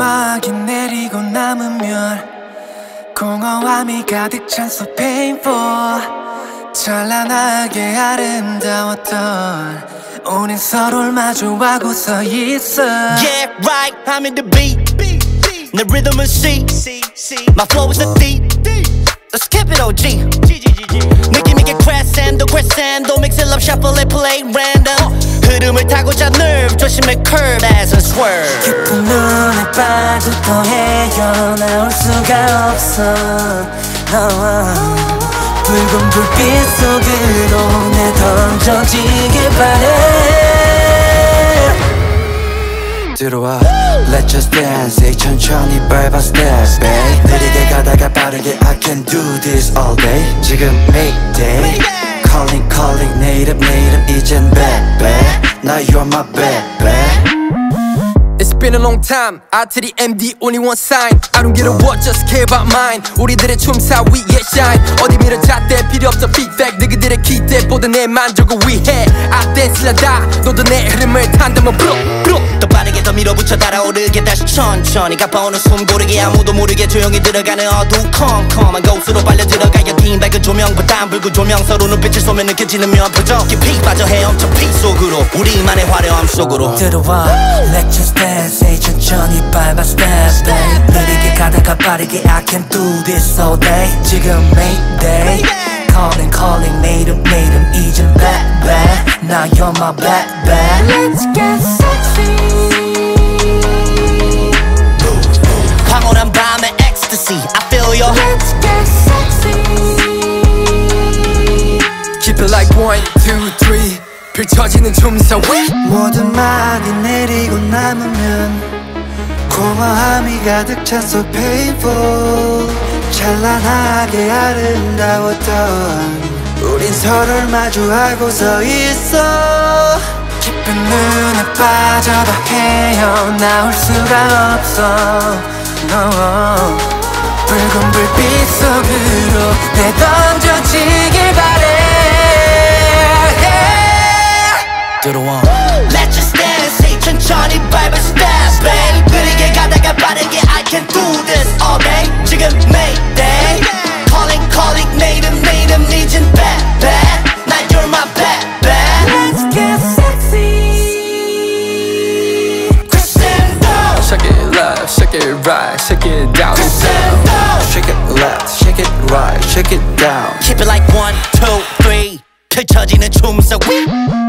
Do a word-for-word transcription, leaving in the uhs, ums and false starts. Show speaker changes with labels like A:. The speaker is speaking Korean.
A: 공허하게 내리고 남으면 공허함이 가득 찬 so painful. 찬란하게 아름다웠던 우린 서로를 마주하고 서 있어.
B: Yeah right, I'm in the beat. 내 rhythm은 C, my flow is the D. Let's keep it O G. 느낌 있게 crescendo, crescendo, mix it up, shuffle it, play random. 흐름을 타고자 nerve, 조심해 curve as a swerve.
A: 깊은 눈에 빠져도 헤어나올 수가 없어. oh. 붉은 불빛 속으로 내 던져지길 바래. 들어와 Let's just dance. 이 천천히 밟아 step back. 느리게 가다가 빠르게 I can do this all day. 지금 Mayday Calling calling 내 이름 내 이름 이젠 back back. Now you're my back back.
C: It's been a long time. 아트리 엠디 only one sign. I don't give a what, just care about mine. 우리들의 춤사 위에 shine. 어디 밀어 잣대 필요 없어 feedback. 너희들의 기대보다 내 만족을 위해 I dance 하다 너도 내 흐름을 탄다면 브룩 브룩.
B: 더 빠르게 더 밀어붙여 달아오르게 다시 천천히 가빠오는 숨 고르게 아무도 모르게 조용히 들어가는 어두운 컴컴한 곳으로 빨려 들어가야 긴 밝은 조명보다 안 붉은 조명 서로 눈빛을 쏘면 느껴지는 묘한 표정 깊이 빠져 헤엄쳐 피 속으로 우리만의 화려함 속으로
A: 들어와 Let's just dance. 이 천천히 밟아 step back. 느리게 가다가 빠르게 I can do this all day. 지금 Mayday Calling calling 내 이름 내 이름 이젠 back back. Now you're my back back. Let's get sexy.
B: 황홀한 밤의 ecstasy I feel your
A: Let's get sexy.
C: Keep it like one, two, three. 펼쳐지는 춤사 위.
A: 모든 말이 내리고 남으면 공허함이 가득 찬 so painful. 찬란하게 아름다웠던 우린 서로를 마주하고 서 있어. 깊은 눈에 빠져도 헤어나올 수가 없어. no. 붉은 불빛 속으로 내 던져지길 바래.
B: 들어와 Let's just dance. 이 천천히 밟아 step back. 느리게 가다가 빠르게 I can do this all day. 지금 Mayday Calling calling 내 이름 내 이름 이젠 back back. Now you're my back back.
A: Let's get sexy.
B: Crescendo
C: Shake it left, shake it right, shake it down.
B: Crescendo
A: Shake it left, shake it right, shake it down.
B: Keep it like one, two, three. 펼쳐지는 춤사 위.